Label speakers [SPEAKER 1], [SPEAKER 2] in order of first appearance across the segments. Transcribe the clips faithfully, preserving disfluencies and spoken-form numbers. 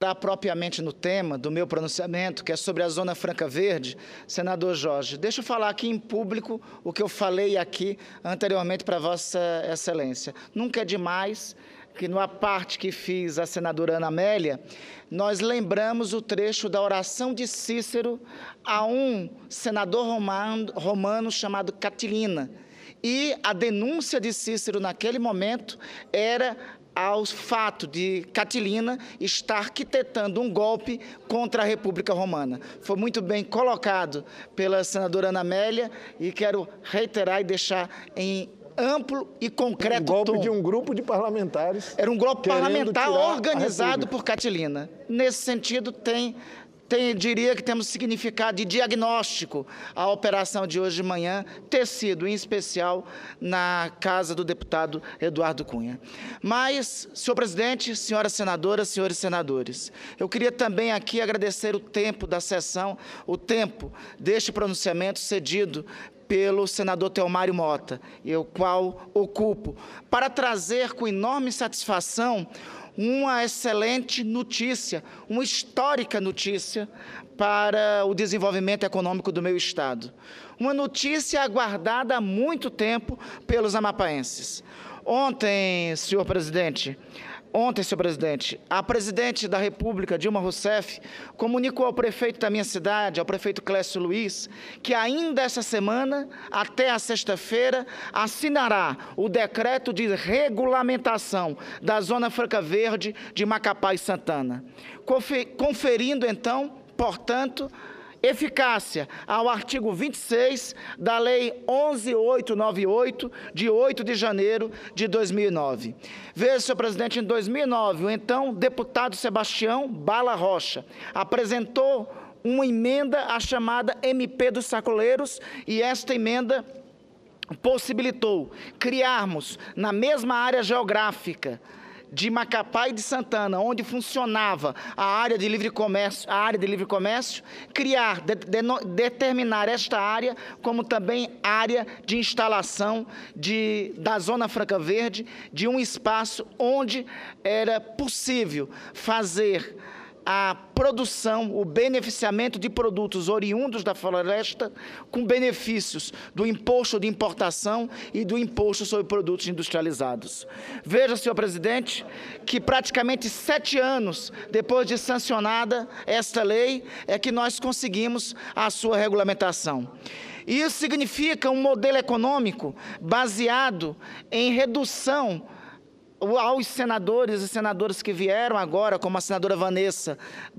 [SPEAKER 1] entrar propriamente no tema do meu pronunciamento, que é sobre a Zona Franca Verde, senador Jorge, deixa eu falar aqui em público o que eu falei aqui anteriormente para Vossa Excelência. Nunca é demais que, numa parte que fiz a senadora Ana Amélia, nós lembramos o trecho da oração de Cícero a um senador romano, romano chamado Catilina. E a denúncia de Cícero naquele momento era ao fato de Catilina estar arquitetando um golpe contra a República Romana. Foi muito bem colocado pela senadora Ana Amélia e quero reiterar e deixar em amplo e concreto tom.
[SPEAKER 2] Um golpe de um grupo de parlamentares.
[SPEAKER 1] Era um golpe parlamentar organizado por Catilina. Nesse sentido, tem... Tem, diria que temos significado de diagnóstico a operação de hoje de manhã ter sido, em especial, na casa do deputado Eduardo Cunha. Mas, senhor presidente, senhoras senadoras, senhores senadores, eu queria também aqui agradecer o tempo da sessão, o tempo deste pronunciamento cedido pelo senador Teomário Mota, e o qual ocupo, para trazer com enorme satisfação uma excelente notícia, uma histórica notícia para o desenvolvimento econômico do meu estado. Uma notícia aguardada há muito tempo pelos amapaenses. Ontem, senhor presidente, Ontem, senhor presidente, a presidente da República, Dilma Rousseff, comunicou ao prefeito da minha cidade, ao prefeito Clécio Luiz, que ainda essa semana, até a sexta-feira, assinará o decreto de regulamentação da Zona Franca Verde de Macapá e Santana, conferindo, então, portanto, eficácia ao artigo vinte e seis da Lei onze mil oitocentos e noventa e oito, de oito de janeiro de dois mil e nove. Veja, senhor presidente, em dois mil e nove, o então deputado Sebastião Bala Rocha apresentou uma emenda, a chamada M P dos Sacoleiros, e esta emenda possibilitou criarmos na mesma área geográfica de Macapá e de Santana, onde funcionava a área de livre comércio, a área de livre comércio, criar, de, de, determinar esta área como também área de instalação de, da Zona Franca Verde, de um espaço onde era possível fazer a produção, o beneficiamento de produtos oriundos da floresta com benefícios do imposto de importação e do imposto sobre produtos industrializados. Veja, senhor presidente, que praticamente sete anos depois de sancionada esta lei é que nós conseguimos a sua regulamentação. Isso significa um modelo econômico baseado em redução aos senadores e senadoras que vieram agora, como a senadora Vanessa,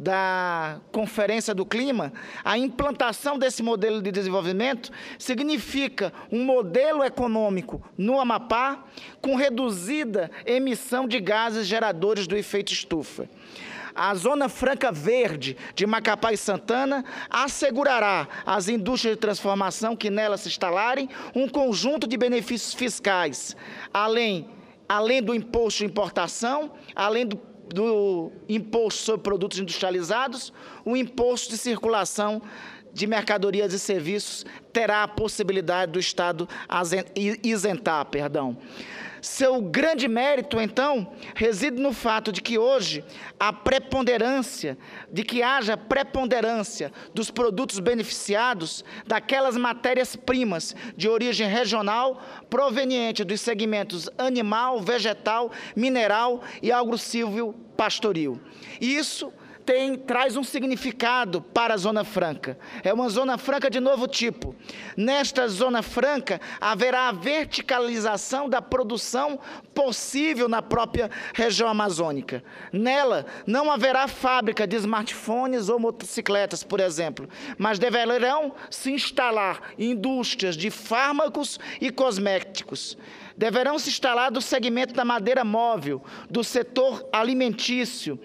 [SPEAKER 1] da Conferência do Clima, a implantação desse modelo de desenvolvimento significa um modelo econômico no Amapá com reduzida emissão de gases geradores do efeito estufa. A Zona Franca Verde de Macapá e Santana assegurará às indústrias de transformação que nelas se instalarem um conjunto de benefícios fiscais, além além do imposto de importação, além do, do imposto sobre produtos industrializados, o imposto de circulação de mercadorias e serviços terá a possibilidade do Estado isentar, perdão. Seu grande mérito, então, reside no fato de que hoje a preponderância, de que haja preponderância dos produtos beneficiados daquelas matérias-primas de origem regional proveniente dos segmentos animal, vegetal, mineral e agrocível pastoril. Isso Tem, traz um significado para a Zona Franca. É uma Zona Franca de novo tipo. Nesta Zona Franca, haverá a verticalização da produção possível na própria região amazônica. Nela, não haverá fábrica de smartphones ou motocicletas, por exemplo, mas deverão se instalar indústrias de fármacos e cosméticos. Deverão se instalar do segmento da madeira móvel, do setor alimentício,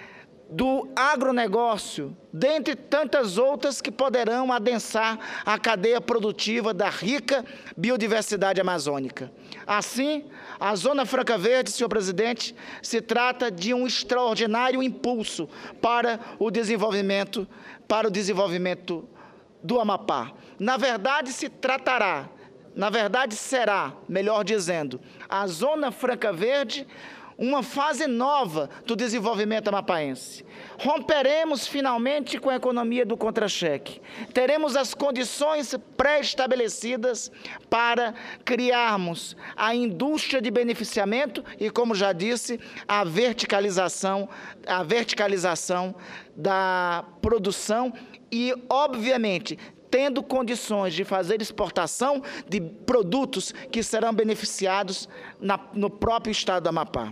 [SPEAKER 1] do agronegócio, dentre tantas outras que poderão adensar a cadeia produtiva da rica biodiversidade amazônica. Assim, a Zona Franca Verde, senhor presidente, se trata de um extraordinário impulso para o desenvolvimento, para o desenvolvimento do Amapá. Na verdade, se tratará, na verdade será, melhor dizendo, a Zona Franca Verde uma fase nova do desenvolvimento amapaense. Romperemos finalmente com a economia do contra-cheque. Teremos as condições pré-estabelecidas para criarmos a indústria de beneficiamento e, como já disse, a verticalização, a verticalização da produção e, obviamente, tendo condições de fazer exportação de produtos que serão beneficiados na, no próprio estado do Amapá.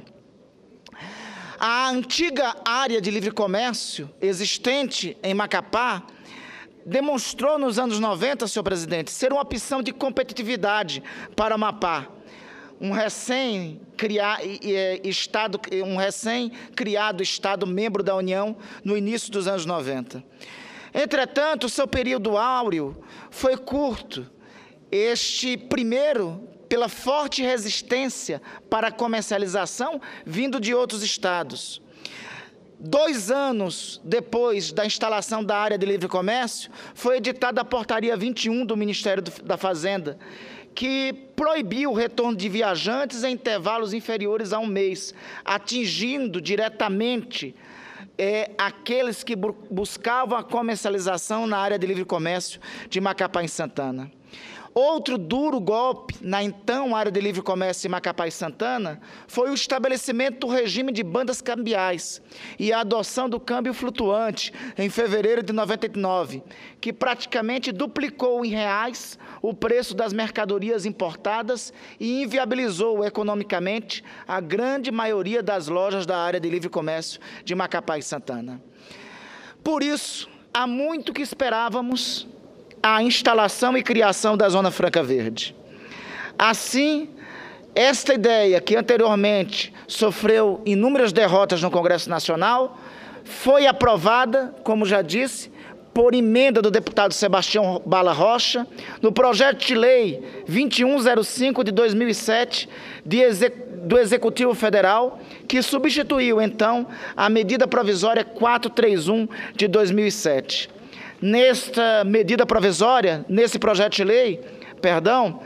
[SPEAKER 1] A antiga área de livre comércio existente em Macapá demonstrou nos anos noventa, senhor presidente, ser uma opção de competitividade para o Amapá. Um recém-criado estado, um recém-criado Estado membro da União no início dos anos noventa. Entretanto, seu período áureo foi curto. Este primeiro, pela forte resistência para a comercialização vindo de outros estados. Dois anos depois da instalação da área de livre comércio, foi editada a portaria vinte e um do Ministério da Fazenda, que proibiu o retorno de viajantes em intervalos inferiores a um mês, atingindo diretamente é, aqueles que bu buscavam a comercialização na área de livre comércio de Macapá e Santana. Outro duro golpe na então área de livre comércio em Macapá e Santana foi o estabelecimento do regime de bandas cambiais e a adoção do câmbio flutuante em fevereiro de noventa e nove, que praticamente duplicou em reais o preço das mercadorias importadas e inviabilizou economicamente a grande maioria das lojas da área de livre comércio de Macapá e Santana. Por isso, há muito que esperávamos a instalação e criação da Zona Franca Verde. Assim, esta ideia, que anteriormente sofreu inúmeras derrotas no Congresso Nacional, foi aprovada, como já disse, por emenda do deputado Sebastião Bala Rocha, no projeto de lei vinte e um zero cinco de dois mil e sete de exec... do Executivo Federal, que substituiu, então, a medida provisória quatrocentos e trinta e um de dois mil e sete. Nesta medida provisória, nesse projeto de lei, perdão,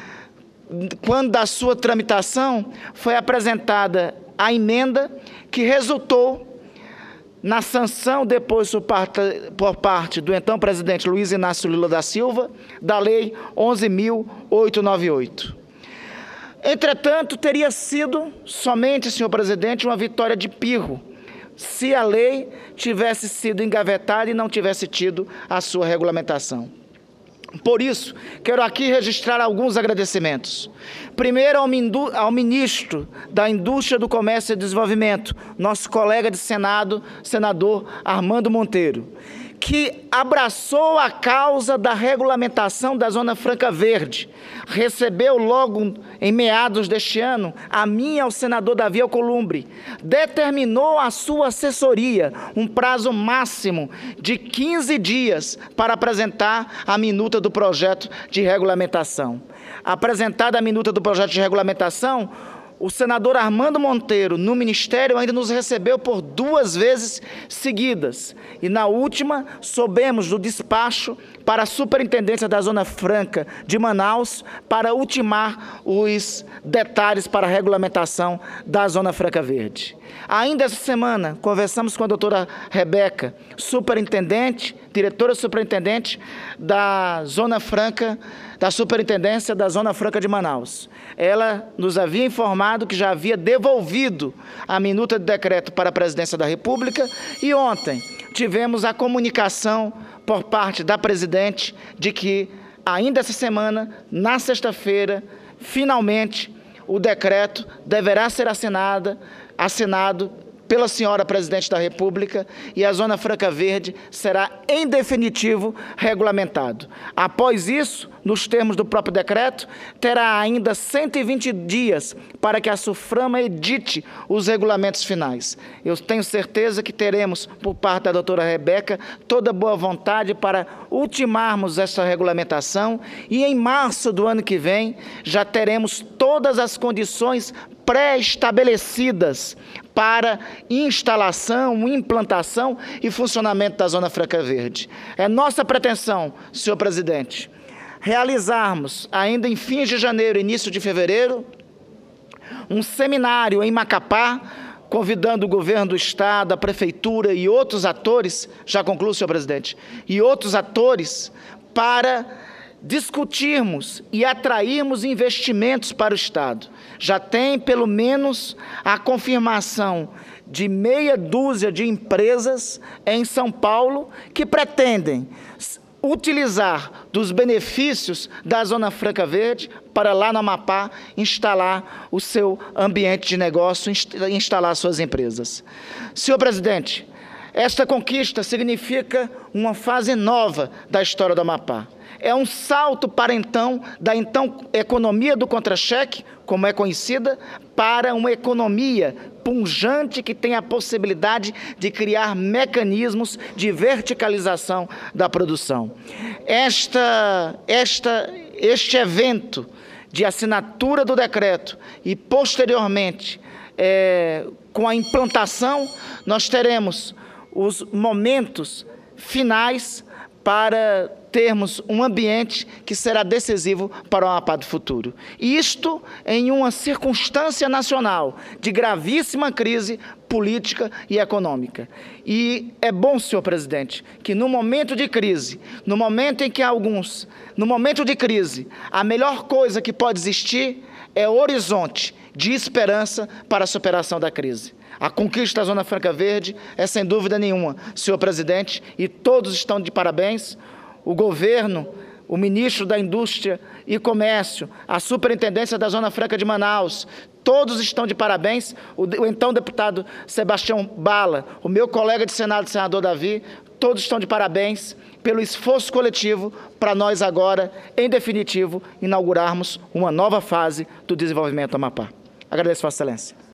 [SPEAKER 1] quando da sua tramitação, foi apresentada a emenda que resultou na sanção depois por parte, por parte do então presidente Luiz Inácio Lula da Silva, da Lei onze mil oitocentos e noventa e oito. Entretanto, teria sido somente, senhor presidente, uma vitória de pirro, se a lei tivesse sido engavetada e não tivesse tido a sua regulamentação. Por isso, quero aqui registrar alguns agradecimentos. Primeiro, ao, ao ministro da Indústria do Comércio e Desenvolvimento, nosso colega de Senado, senador Armando Monteiro, que abraçou a causa da regulamentação da Zona Franca Verde. Recebeu logo em meados deste ano a mim e ao senador Davi Alcolumbre. Determinou a sua assessoria um prazo máximo de quinze dias para apresentar a minuta do projeto de regulamentação. Apresentada a minuta do projeto de regulamentação, o senador Armando Monteiro, no Ministério, ainda nos recebeu por duas vezes seguidas. E, na última, soubemos do despacho para a Superintendência da Zona Franca de Manaus para ultimar os detalhes para a regulamentação da Zona Franca Verde. Ainda essa semana, conversamos com a doutora Rebeca, superintendente, diretora superintendente da Zona Franca, da Superintendência da Zona Franca de Manaus. Ela nos havia informado que já havia devolvido a minuta de decreto para a Presidência da República e ontem tivemos a comunicação por parte da Presidente de que ainda essa semana, na sexta-feira, finalmente o decreto deverá ser assinada, assinado pela senhora Presidente da República e a Zona Franca Verde será, em definitivo, regulamentado. Após isso, nos termos do próprio decreto, terá ainda cento e vinte dias para que a SUFRAMA edite os regulamentos finais. Eu tenho certeza que teremos, por parte da doutora Rebeca, toda boa vontade para ultimarmos essa regulamentação e, em março do ano que vem, já teremos todas as condições pré-estabelecidas para instalação, implantação e funcionamento da Zona Franca Verde. É nossa pretensão, senhor presidente, realizarmos, ainda em fins de janeiro, início de fevereiro, um seminário em Macapá, convidando o governo do Estado, a Prefeitura e outros atores, já concluo, senhor presidente, e outros atores para discutirmos e atrairmos investimentos para o Estado. Já tem, pelo menos, a confirmação de meia dúzia de empresas em São Paulo que pretendem utilizar dos benefícios da Zona Franca Verde para lá no Amapá instalar o seu ambiente de negócio, instalar suas empresas. Senhor presidente, esta conquista significa uma fase nova da história do Amapá. É um salto para então, da então economia do contra-cheque, como é conhecida, para uma economia pujante que tem a possibilidade de criar mecanismos de verticalização da produção. Esta, esta, este evento de assinatura do decreto e, posteriormente, é, com a implantação, nós teremos os momentos finais para termos um ambiente que será decisivo para o Amapá do futuro. E isto em uma circunstância nacional de gravíssima crise política e econômica. E é bom, senhor presidente, que no momento de crise, no momento em que alguns, no momento de crise, a melhor coisa que pode existir é o horizonte de esperança para a superação da crise. A conquista da Zona Franca Verde é, sem dúvida nenhuma, senhor presidente, e todos estão de parabéns, o governo, o ministro da Indústria e Comércio, a superintendência da Zona Franca de Manaus, todos estão de parabéns, o, o então deputado Sebastião Bala, o meu colega de Senado, senador Davi, todos estão de parabéns pelo esforço coletivo para nós agora, em definitivo, inaugurarmos uma nova fase do desenvolvimento do Amapá. Agradeço, Vossa Excelência.